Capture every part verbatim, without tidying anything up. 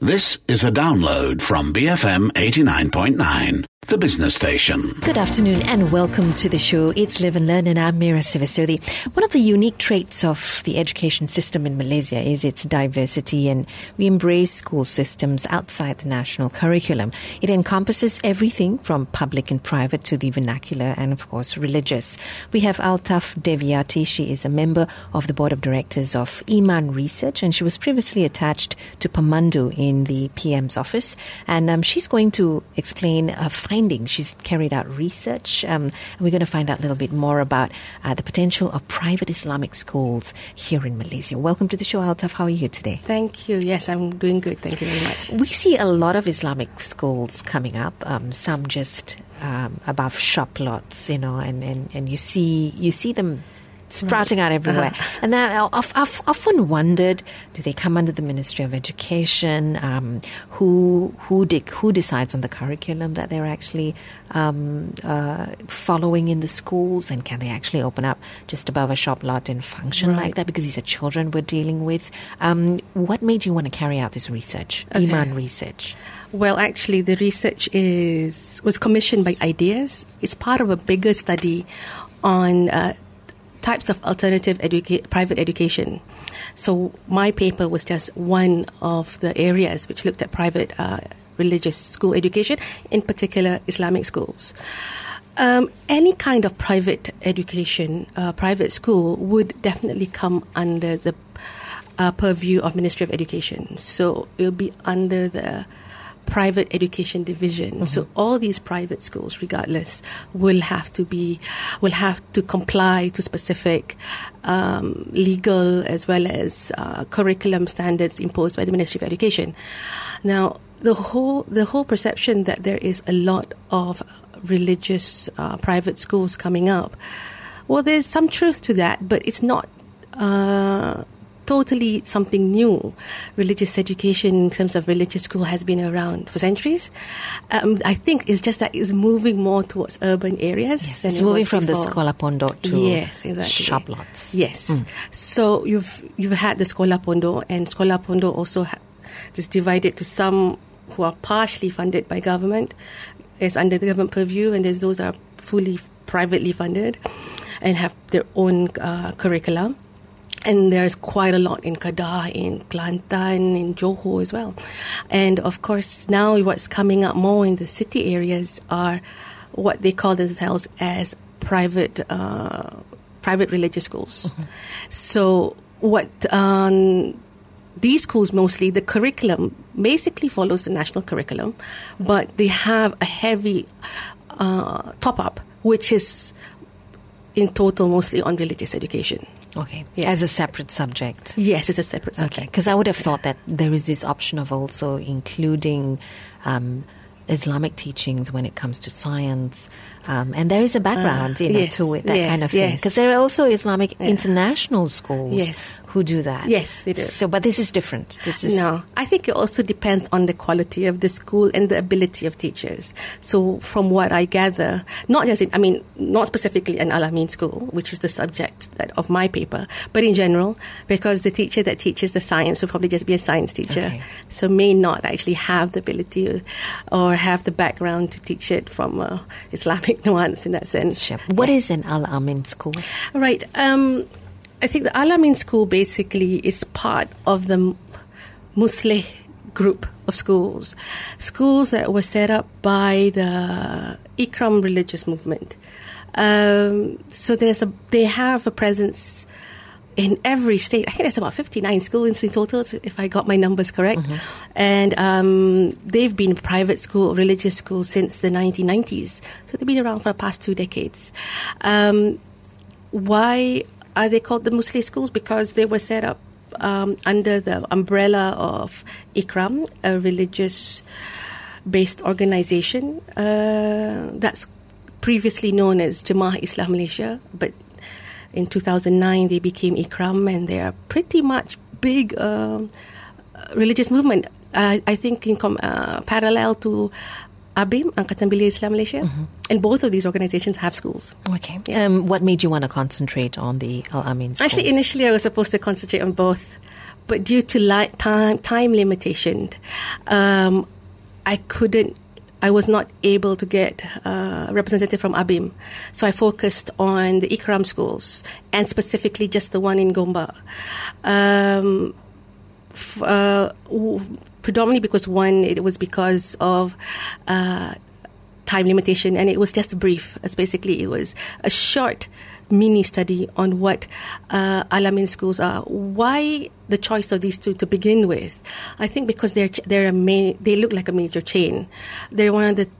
This is a download from B F M eighty-nine point nine, the business station. Good afternoon and welcome to the show. It's Live and Learn and I'm Mira Sivasodi. One of the unique traits of the education system in Malaysia is its diversity, and we embrace school systems outside the national curriculum. It encompasses everything from public and private to the vernacular and, of course, religious. We have Altaf Deviati. She is a member of the board of directors of Iman Research, and she was previously attached to Pemandu in the P M's office. And um, she's going to explain her findings. She's carried out research, um, and we're going to find out a little bit more about uh, the potential of private Islamic schools here in Malaysia. Welcome to the show, Altaf. How are you today? Thank you. Yes, I'm doing good. Thank you very much. We see a lot of Islamic schools coming up, um, some just um, above shop lots, you know, and, and, and you see you see them sprouting out everywhere. Uh-huh. And then I've, I've often wondered, do they come under the Ministry of Education? Um, who who de- who decides on the curriculum that they're actually um, uh, following in the schools? And can they actually open up just above a shop lot and function right. like that? Because these are children we're dealing with. Um, what made you want to carry out this research, okay. Iman Research? Well, actually, the research is was commissioned by IDEAS. It's part of a bigger study on uh, types of alternative educa- private education. So my paper was just one of the areas which looked at private uh, religious school education, in particular Islamic schools. Um, any kind of private education, uh, private school would definitely come under the uh, purview of Ministry of Education. So it will be under the private education division. Mm-hmm. So all these private schools, regardless, will have to be, will have to comply to specific um, legal as well as uh, curriculum standards imposed by the Ministry of Education. Now, the whole the whole perception that there is a lot of religious uh, private schools coming up, well, there's some truth to that, but it's not Uh, totally something new. Religious education in terms of religious school has been around for centuries. Um, I think it's just that it's moving more towards urban areas. Yes, than it's it moving was from before. the Sekolah Pondok to yes, exactly. shop lots. Yes. Mm. So you've you've had the Sekolah Pondok, and Sekolah Pondok also ha- is divided to some who are partially funded by government, is under the government purview, and there's those are fully privately funded and have their own uh, curricula. And there's quite a lot in Kedah, in Kelantan, in Johor as well. And of course, now what's coming up more in the city areas are what they call themselves as private uh, private religious schools. Mm-hmm. So what um, these schools mostly, the curriculum basically follows the national curriculum, but they have a heavy uh, top-up, which is in total mostly on religious education. Okay, yes. As a separate subject. Yes, it's a separate subject. Okay, because I would have thought that there is this option of also including um, Islamic teachings when it comes to science, um, and there is a background, uh, you know, yes, to it, that yes, kind of thing. yes. Because there are also Islamic yeah. international schools yes. who do that. Yes, they do. So, but this is different. This is no. I think it also depends on the quality of the school and the ability of teachers. So, from what I gather, not just in, I mean, not specifically an Al-Amin school, which is the subject that, of my paper, but in general, because the teacher that teaches the science will probably just be a science teacher, okay. so may not actually have the ability or have the background to teach it from uh, Islamic nuance in that sense. Sure. What yeah. is an Al-Amin school? Right. Um, I think the Al-Amin school basically is part of the Musleh group of schools. Schools that were set up by the Ikram religious movement. Um, so there's a, they have a presence in every state. I think there's about fifty-nine schools in total, if I got my numbers correct. Mm-hmm. And um, they've been private school, religious school since the nineteen nineties. So they've been around for the past two decades. Um, why are they called the Muslim schools? Because they were set up um, under the umbrella of Ikram, a religious-based organization uh, that's previously known as Jemaah Islah Malaysia, but in two thousand nine, they became Ikram, and they are pretty much big uh, religious movement. Uh, I think in com- uh, parallel to A B I M, Angkatan Belia Islam Malaysia, mm-hmm. and both of these organizations have schools. Okay. Yeah. Um, what made you want to concentrate on the Al-Amin schools? Actually, initially I was supposed to concentrate on both, but due to li- time time limitation, um, I couldn't. I was not able to get uh, a representative from A B I M, so I focused on the Ikram schools and specifically just the one in Gombak. Um, f- uh, w- predominantly because one, it was because of uh, time limitation, and it was just brief. As basically, it was a short mini study on what uh, Al-Amin schools are. Why the choice of these two to begin with? I think because they're they're a ma- they look like a major chain. They're one of the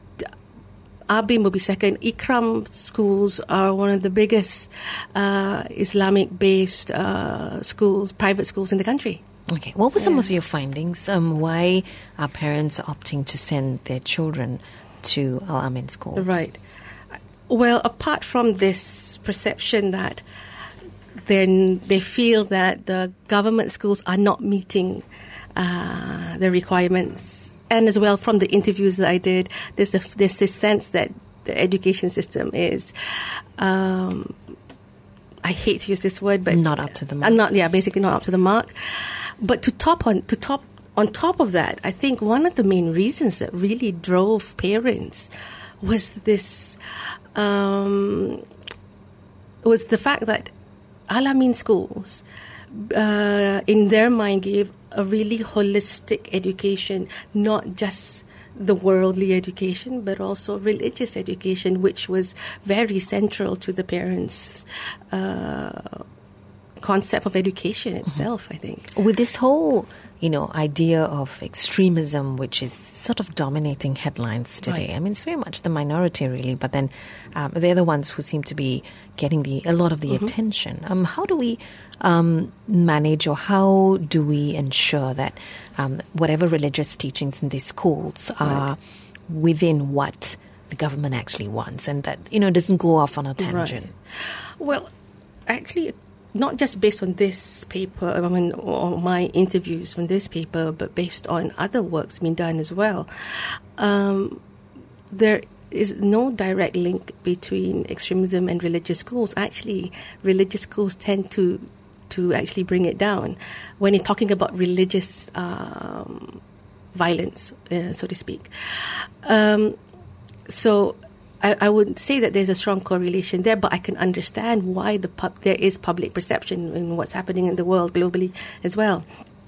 A B I M will be second. Ikram schools are one of the biggest uh, Islamic-based uh, schools, private schools in the country. Okay, what were some Yeah. of your findings? Um, why are parents opting to send their children to Al-Amin schools? Right. Well, apart from this perception that then they feel that the government schools are not meeting uh, the requirements, and as well from the interviews that I did, there's, a, there's this sense that the education system is, um, I hate to use this word, but Not up to the mark. Uh, not, yeah, basically not up to the mark. But to top on to top on top of that, I think one of the main reasons that really drove parents was this um, was the fact that Al-Amin schools, uh, in their mind, gave a really holistic education, not just the worldly education, but also religious education, which was very central to the parents' uh, concept of education itself, I think. With this whole, you know, idea of extremism, which is sort of dominating headlines today. Right. I mean, it's very much the minority, really, but then um, they're the ones who seem to be getting the a lot of the Mm-hmm. attention. Um, how do we um, manage, or how do we ensure that um, whatever religious teachings in these schools are within what the government actually wants, and that, you know, it doesn't go off on a tangent? Right. Well, actually, not just based on this paper, I mean, or my interviews from this paper, but based on other works being done as well, um, there is no direct link between extremism and religious schools. Actually, religious schools tend to to actually bring it down when you're talking about religious um, violence, uh, so to speak. Um, so. I, I would say that there's a strong correlation there, but I can understand why the pub, there is public perception in what's happening in the world globally as well.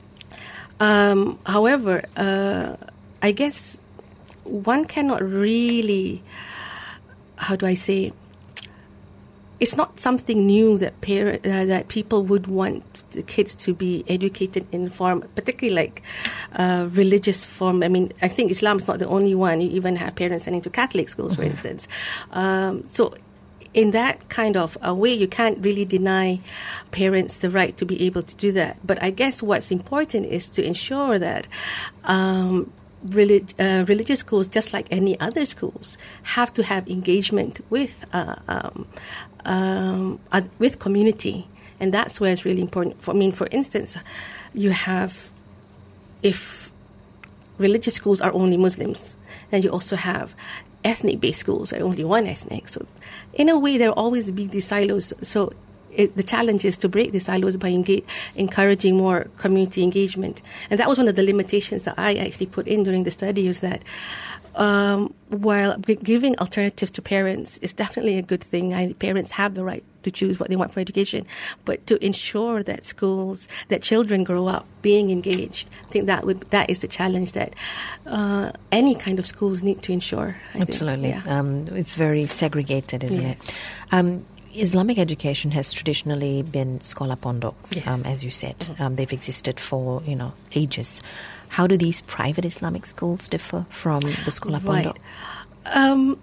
Um, however, uh, I guess one cannot really, how do I say, it's not something new that parent, uh, that people would want the kids to be educated in form, particularly like uh, religious form. I mean, I think Islam is not the only one. You even have parents sending to Catholic schools, for instance. Um, so in that kind of a way, you can't really deny parents the right to be able to do that. But I guess what's important is to ensure that um, Relig- uh, religious schools, just like any other schools, have to have engagement with uh, um, um, uh, with community, and that's where it's really important. For, I mean, for instance, you have, if religious schools are only Muslims, then you also have ethnic-based schools are only one ethnic. So, in a way, there will always be these silos. So. It, the challenge is to break the silos by engage, encouraging more community engagement. And that was one of the limitations that I actually put in during the study, is that um, while g- giving alternatives to parents is definitely a good thing, I, parents have the right to choose what they want for education, but to ensure that schools, that children grow up being engaged, I think that would that is the challenge that uh, any kind of schools need to ensure. I Absolutely. think. Yeah. Um, it's very segregated, isn't Yes. it? Um, Islamic education has traditionally been sekolah pondoks, Yes. um, as you said. Mm-hmm. Um, they've existed for, you know, ages. How do these private Islamic schools differ from the sekolah Right. pondok? Um,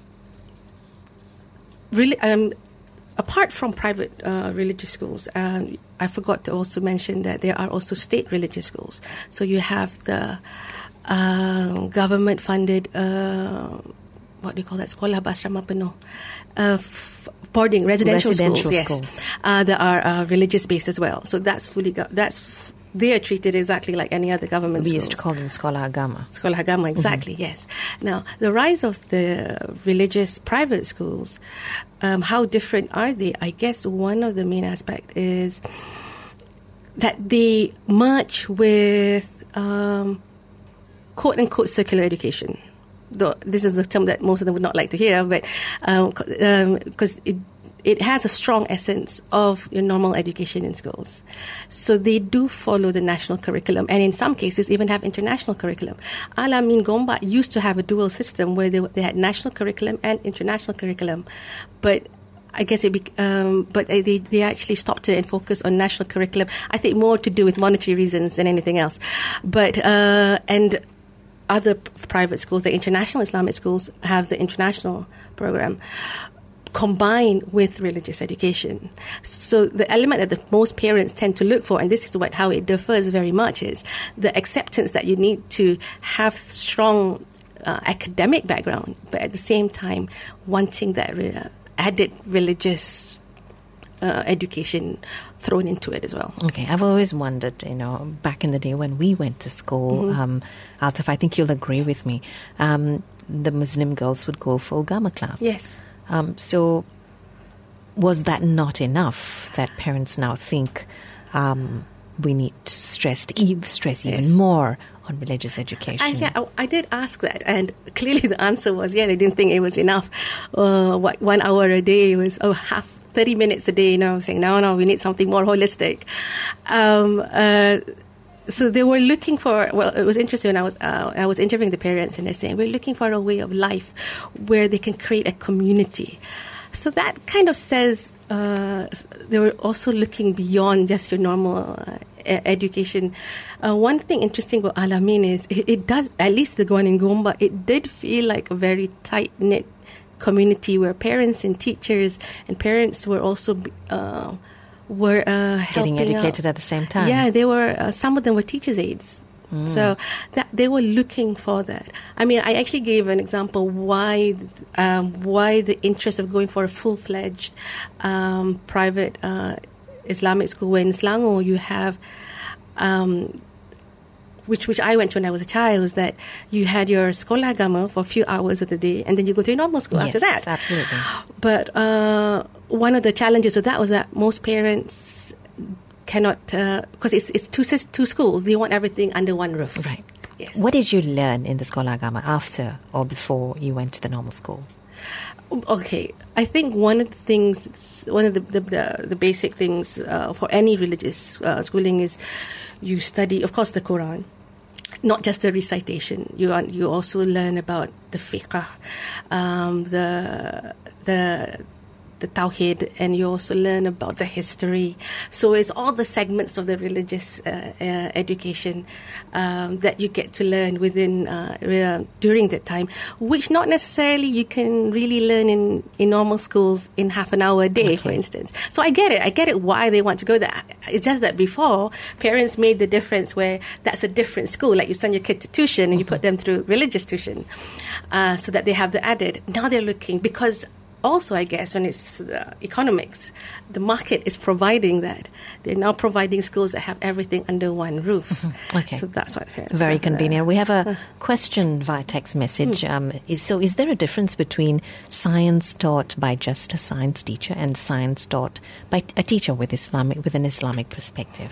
really, um, apart from private uh, religious schools, um, I forgot to also mention that there are also state religious schools. So you have the uh, government-funded, uh, what do you call that, sekolah berasrama penuh, uh, f- boarding residential, Residential schools. schools. Yes, uh, that are uh, religious-based as well. So that's fully go- that's f- they are treated exactly like any other government We schools. used to call them sekolah agama. Sekolah agama, exactly, yes. Now, the rise of the religious private schools, um, how different are they? I guess one of the main aspects is that they merge with um, quote-unquote circular education. Though this is the term that most of them would not like to hear, but because um, um, it it has a strong essence of your normal education in schools. So they do follow the national curriculum, and in some cases even have international curriculum. Al-Amin Gombak used to have a dual system where they, they had national curriculum and international curriculum, but I guess it be, um, but they, they actually stopped it and focused on national curriculum. I think more to do with monetary reasons than anything else. But uh, and other p- private schools, the international Islamic schools, have the international program combined with religious education. So the element that the most parents tend to look for, and this is what how it differs very much, is the acceptance that you need to have strong uh, academic background, but at the same time wanting that re- added religious uh, education thrown into it as well. Okay, I've always wondered, you know, back in the day when we went to school, mm-hmm. um, Altaf, I think you'll agree with me, um, the Muslim girls would go for Ugama class. Yes. Um, so was that not enough that parents now think um, we need to stress, stress even yes. more on religious education? I, yeah, I, I did ask that, and clearly the answer was, yeah, they didn't think it was enough. Uh, what, one hour a day was, oh, half, thirty minutes a day, you know, saying, no, no, we need something more holistic. Um, uh, so they were looking for, well, it was interesting when I was, uh, I was interviewing the parents, and they're saying, we're looking for a way of life where they can create a community. So that kind of says uh, they were also looking beyond just your normal uh, education. Uh, one thing interesting about Al-Amin is it, it does, at least the one in Gombak, it did feel like a very tight-knit community where parents and teachers and parents were also uh, were uh, helping getting educated out. at the same time. Yeah, they were. Uh, some of them were teachers' aides. Mm. So that they were looking for that. I mean, I actually gave an example why um, why the interest of going for a full-fledged um, private uh, Islamic school. Where in Selangor you have, um, which which I went to when I was a child, was that you had your sekolah agama for a few hours of the day, and then you go to your normal school yes, after that. Absolutely. But uh, one of the challenges with that was that most parents cannot, because uh, it's it's two two schools. They want everything under one roof. Right. Yes. What did you learn in the Sekolah Agama after or before you went to the normal school? Okay, I think one of the things, one of the the, the, the basic things uh, for any religious uh, schooling is you study, of course, the Quran. Not just the recitation. You you also learn about the fiqh, um, the the the tawhid, and you also learn about the history. So it's all the segments of the religious uh, uh, education um, that you get to learn within uh, uh, during that time, which not necessarily you can really learn in, in normal schools in half an hour a day, okay. for instance. So I get it. I get it why they want to go there. It's just that before, parents made the difference where that's a different school. Like you send your kid to tuition and mm-hmm. you put them through religious tuition uh, so that they have the added. Now they're looking, because also, I guess, when it's uh, economics, the market is providing that. They're now providing schools that have everything under one roof. Mm-hmm. Okay. So that's what parents Very convenient. That. We have a question via text message. Mm. Um, is, so is there a difference between science taught by just a science teacher and science taught by a teacher with Islamic with an Islamic perspective?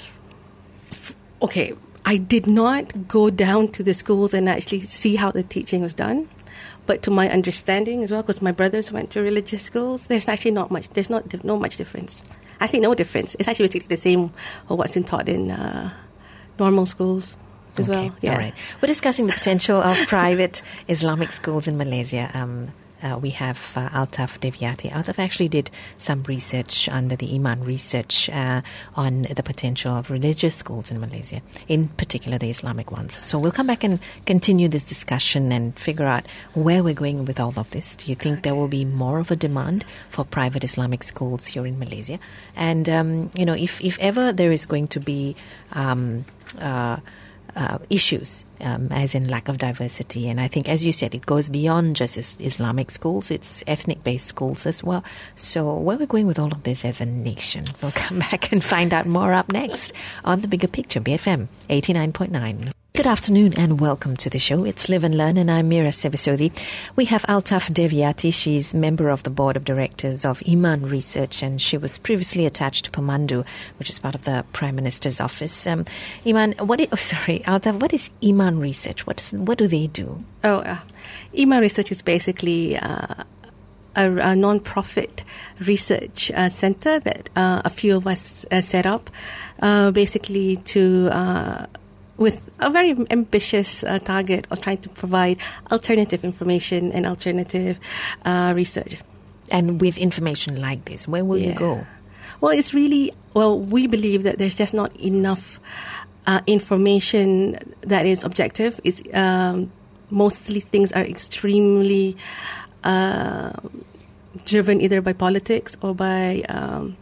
Okay. I did not go down to the schools and actually see how the teaching was done. But to my understanding as well, because my brothers went to religious schools, there's actually not much. There's not no much difference. I think no difference. It's actually basically the same of what's been taught in uh, normal schools as okay. well. Yeah. All right. We're discussing the potential of private Islamic schools in Malaysia. Um, Uh, we have uh, Altaf Deviati. Altaf actually did some research under the Iman Research uh, on the potential of religious schools in Malaysia, in particular the Islamic ones. So we'll come back and continue this discussion and figure out where we're going with all of this. Do you think there will be more of a demand for private Islamic schools here in Malaysia? And, um, you know, if, if ever there is going to be um, uh, Uh, issues, um, as in lack of diversity. And I think, as you said, it goes beyond just is- Islamic schools. It's ethnic-based schools as well. So where we're going with all of this as a nation, we'll come back and find out more up next on The Bigger Picture, B F M eighty-nine point nine. Good afternoon and welcome to the show. It's Live and Learn and I'm Mira Sivasodi. We have Altaf Deviati. She's member of the board of directors of Iman Research and she was previously attached to Pemandu, which is part of the Prime Minister's office. Um, Iman, what is, oh, sorry, Altaf, what is Iman Research? What, is, what do they do? Oh, uh, Iman Research is basically uh, a, a non-profit research uh, center that uh, a few of us uh, set up uh, basically to... Uh, with a very ambitious uh, target of trying to provide alternative information and alternative uh, research. And with information like this, where will yeah. you go? Well, it's really, well, we believe that there's just not enough uh, information that is objective. It's, um, mostly things are extremely uh, driven either by politics or by... Um,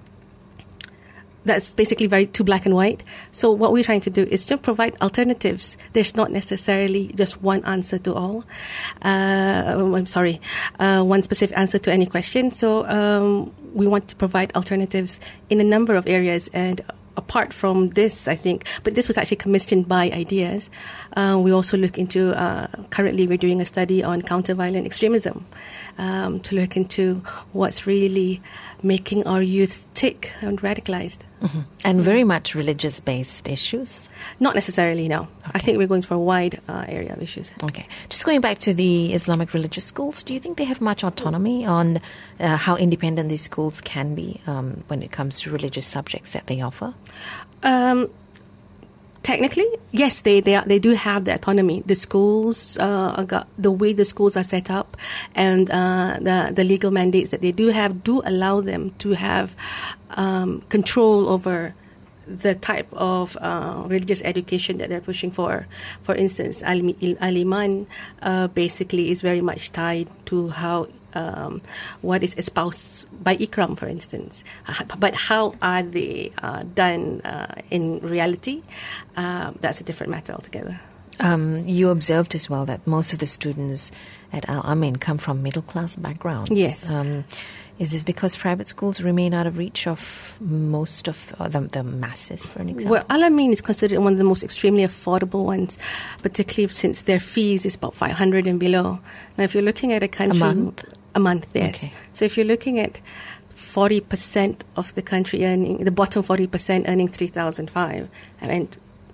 That's basically very too black and white. So what we're trying to do is to provide alternatives. There's not necessarily just one answer to all. Uh, I'm sorry, uh, one specific answer to any question. So um, we want to provide alternatives in a number of areas. And apart from this, I think, but this was actually commissioned by IDEAS. Uh, we also look into, uh, currently we're doing a study on counter-violent extremism um, to look into what's really making our youth tick and radicalized. Mm-hmm. And very much religious-based issues? Not necessarily, no. Okay. I think we're going for a wide uh, area of issues. Okay. Just going back to the Islamic religious schools, do you think they have much autonomy on uh, how independent these schools can be um, when it comes to religious subjects that they offer? Um, technically, yes, they they, are, they do have the autonomy. The schools, uh, got, the way the schools are set up and uh, the, the legal mandates that they do have do allow them to have um, control over the type of uh, religious education that they're pushing for. For instance, Al-Iman uh, basically is very much tied to how um, what is espoused by Ikram, for instance. Uh, but how are they uh, done uh, in reality? Uh, that's a different matter altogether. Um, you observed as well that most of the students at Al-Amin come from middle-class backgrounds. Yes. Um, is this because private schools remain out of reach of most of uh, the, the masses, for an example? Well, Al-Amin is considered one of the most extremely affordable ones, particularly since their fees is about five hundred and below. Now, if you're looking at a country... A month? A month, yes. Okay. So if you're looking at forty percent of the country earning, the bottom forty percent earning three thousand five, I mean,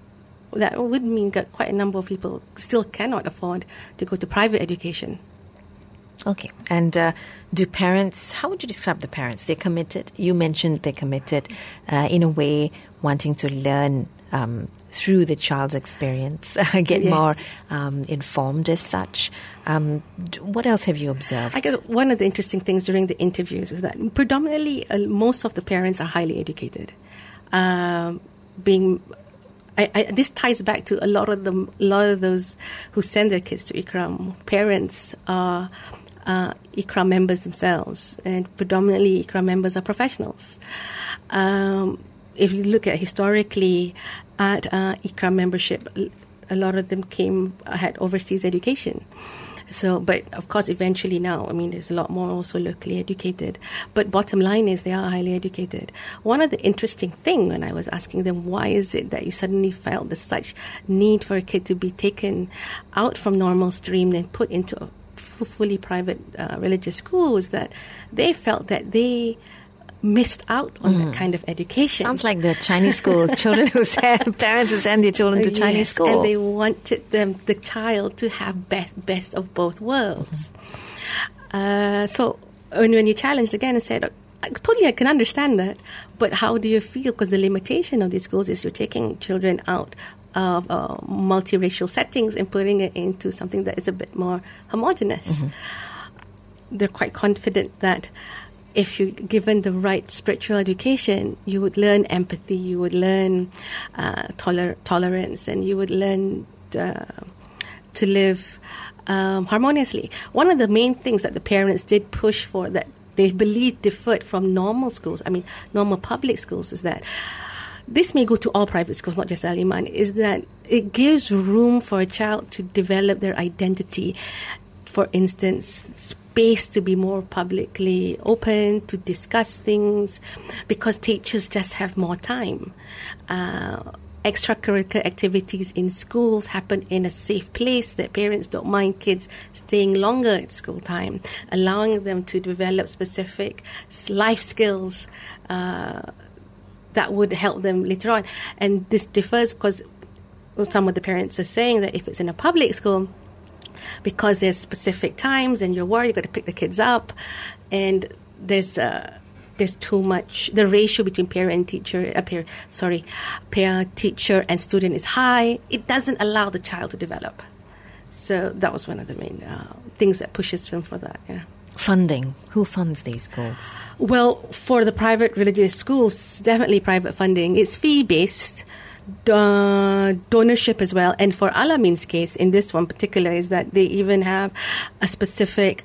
that would mean that quite a number of people still cannot afford to go to private education. Okay. And uh, do parents, how would you describe the parents? They're committed. You mentioned they're committed uh, in a way, wanting to learn um, through the child's experience, get yes. more um, informed as such. Um, d- what else have you observed? I guess one of the interesting things during the interviews is that predominantly uh, most of the parents are highly educated. Um, being I, I, this ties back to a lot of them, a lot of those who send their kids to Ikram. Parents are uh, Ikram members themselves, and predominantly Ikram members are professionals. Um, if you look at historically at uh, Ikram membership, a lot of them came had overseas education. So, but of course, eventually now, I mean, there's a lot more also locally educated. But bottom line is they are highly educated. One of the interesting thing when I was asking them, why is it that you suddenly felt there's such need for a kid to be taken out from normal stream and put into a f- fully private uh, religious school, was that they felt that they missed out on mm. that kind of education. Sounds like the Chinese school. Children who send, parents who send their children to Chinese yes, school. And they wanted them, the child to have best, best of both worlds. Mm-hmm. Uh, so when, when you challenged again and said, I totally I can understand that, but how do you feel? Because the limitation of these schools is you're taking children out of uh, multiracial settings and putting it into something that is a bit more homogenous. Mm-hmm. They're quite confident that if you're given the right spiritual education, you would learn empathy, you would learn uh, toler- tolerance, and you would learn uh, to live um, harmoniously. One of the main things that the parents did push for that they believe differed from normal schools, I mean, normal public schools, is that this may go to all private schools, not just Al-Iman, is that it gives room for a child to develop their identity. For instance, space to be more publicly open, to discuss things, because teachers just have more time. Uh, extracurricular activities in schools happen in a safe place, that parents don't mind kids staying longer at school time, allowing them to develop specific life skills uh, that would help them later on. And this differs because some of the parents are saying that if it's in a public school, because there's specific times and you're worried, you've got to pick the kids up, and there's uh, there's too much, the ratio between parent and teacher, uh, parent, sorry, parent, teacher and student is high. It doesn't allow the child to develop. So that was one of the main uh, things that pushes them for that, yeah. Funding. Who funds these schools? Well, for the private religious schools, definitely private funding. It's fee-based. Uh, donorship as well. And for Al-Amin's case, in this one particular, is that they even have a specific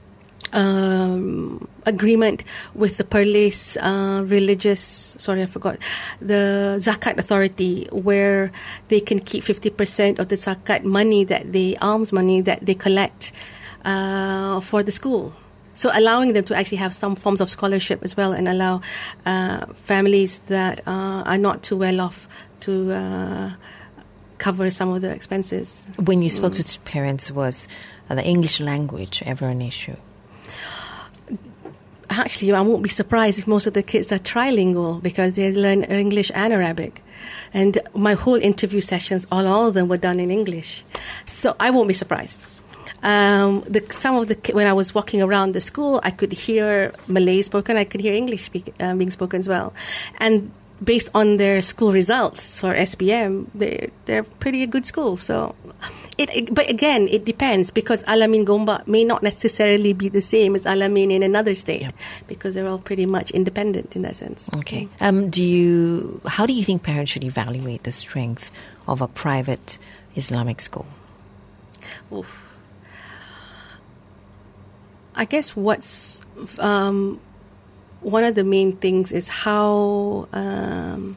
um, agreement with the Perlis uh, religious, sorry, I forgot, the Zakat Authority, where they can keep fifty percent of the Zakat money, that the alms money that they collect uh, for the school. So allowing them to actually have some forms of scholarship as well, and allow uh, families that uh, are not too well off to uh, cover some of the expenses. When you spoke mm. to parents, was uh, the English language ever an issue? Actually, I won't be surprised if most of the kids are trilingual, because they learn English and Arabic. And my whole interview sessions, all, all of them were done in English. So I won't be surprised. Um, the, some of the when I was walking around the school, I could hear Malay spoken, I could hear English speak, uh, being spoken as well. And based on their school results for S B M, they're, they're pretty good schools. So, it, it, but again, it depends, because Al-Amin Gombak may not necessarily be the same as Al-Amin in another state, yep. because they're all pretty much independent in that sense. Okay. Um, do you? How do you think parents should evaluate the strength of a private Islamic school? Oof. I guess what's um, one of the main things is how um,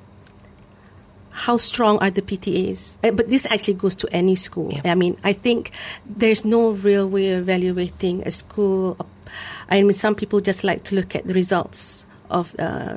how strong are the P T As. Uh, but this actually goes to any school. Yeah. I mean, I think there's no real way of evaluating a school. I mean, some people just like to look at the results of uh,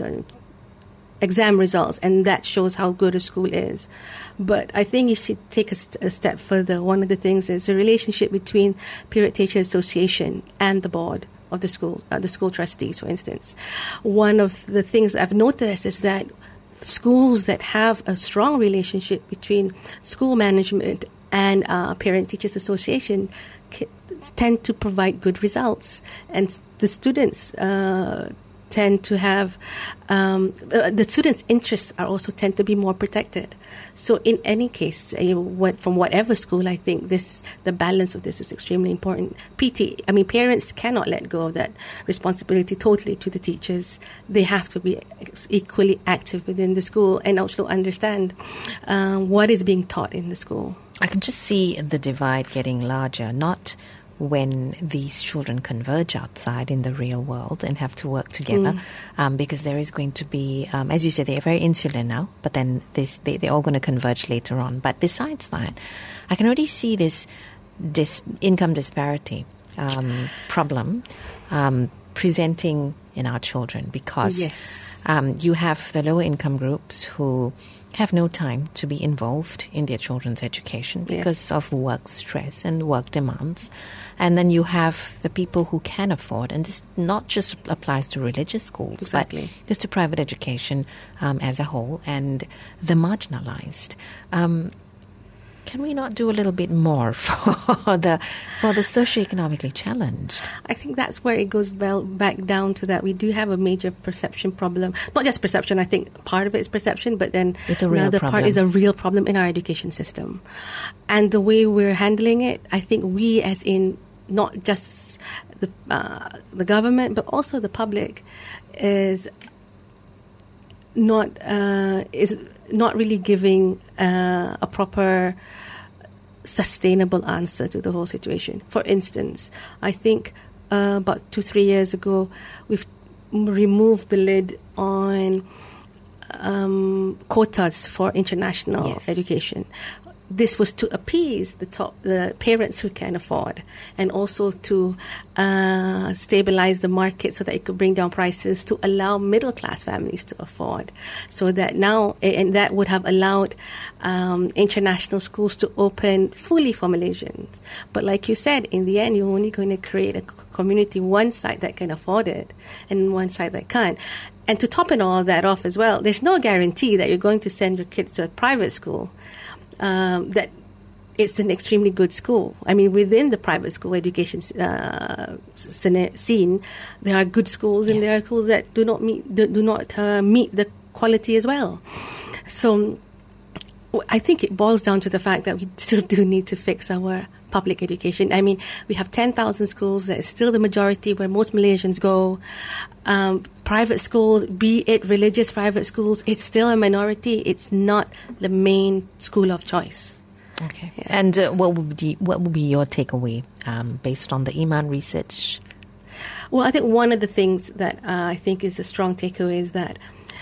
exam results, and that shows how good a school is. But I think you should take a, st- a step further. One of the things is the relationship between Parent Teacher Association and the board of the school, uh, the school trustees, for instance. One of the things I've noticed is that schools that have a strong relationship between school management and uh, Parent Teachers Association c- tend to provide good results, and the students uh, tend to have um, uh, the students' interests are also tend to be more protected. So in any case, you know, what, from whatever school, I think this the balance of this is extremely important. P T, I mean, parents cannot let go of that responsibility totally to the teachers. They have to be equally active within the school and also understand um, what is being taught in the school. I can just see the divide getting larger, not when these children converge outside in the real world and have to work together, mm. um, because there is going to be, um, as you said, they're very insular now, but then this, they, they're all going to converge later on. But besides that, I can already see this dis- income disparity um, problem um, presenting in our children, because yes. um, you have the lower income groups who have no time to be involved in their children's education because yes. of work stress and work demands. And then you have the people who can afford, and this not just applies to religious schools, exactly. but just to private education um, as a whole, and the marginalized. Um, can we not do a little bit more for the for the socioeconomically challenged? I think that's where it goes back down to that. We do have a major perception problem. Not just perception, I think part of it is perception, but then it's a real another problem. part is a real problem in our education system. And the way we're handling it, I think we as in not just the uh, the government, but also the public is not uh, is not really giving uh, a proper sustainable answer to the whole situation. For instance, I think uh, about two, three years ago, we've removed the lid on um, quotas for international yes. education. this was to appease the top, the parents who can afford, and also to uh, stabilize the market so that it could bring down prices to allow middle class families to afford. So that now, and that would have allowed um, international schools to open fully for Malaysians. But like you said, in the end, you're only going to create a community, one side that can afford it and one side that can't. And to top it all that off as well, there's no guarantee that you're going to send your kids to a private school um, that it's an extremely good school. I mean, within the private school education uh, scene, there are good schools, and yes. there are schools that do not meet do, do not uh, meet the quality as well. So I think it boils down to the fact that we still do need to fix our public education. I mean, we have ten thousand schools. That is still the majority where most Malaysians go. Um, private schools, be it religious private schools, it's still a minority. It's not the main school of choice. Okay. Yeah. And uh, what would be what would be your takeaway um, based on the Iman research? Well, I think one of the things that uh, I think is a strong takeaway is that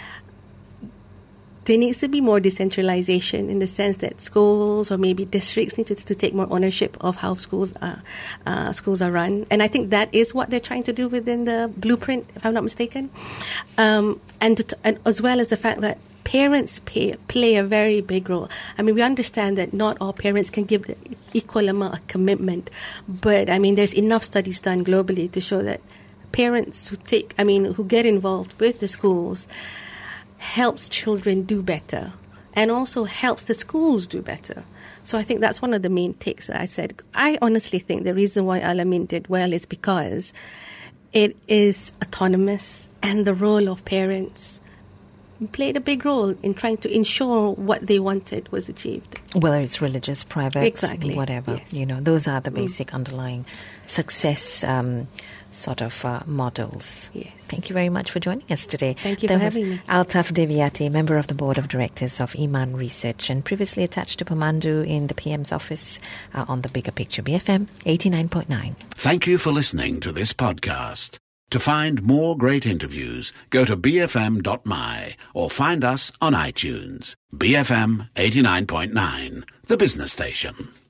there needs to be more decentralization in the sense that schools or maybe districts need to, to take more ownership of how schools are, uh, schools are run. And I think that is what they're trying to do within the blueprint, if I'm not mistaken. Um, and, to, and as well as the fact that parents pay, play a very big role. I mean, we understand that not all parents can give the equal amount of commitment. But, I mean, there's enough studies done globally to show that parents who take, I mean, who get involved with the schools helps children do better and also helps the schools do better. So I think that's one of the main takes that I said. I honestly think the reason why Al-Amin did well is because it is autonomous, and the role of parents played a big role in trying to ensure what they wanted was achieved. Whether it's religious, private, exactly. whatever. Yes. You know, those are the basic mm. underlying success um, sort of uh, models. Yes. Thank you very much for joining us today. Thank you that for having me. Altaf Deviati, member of the Board of Directors of Iman Research and previously attached to Pemandu in the P M's office uh, on the Bigger Picture, B F M eighty-nine point nine. Thank you for listening to this podcast. To find more great interviews, go to b f m dot m y or find us on iTunes. B F M eighty-nine point nine, the business station.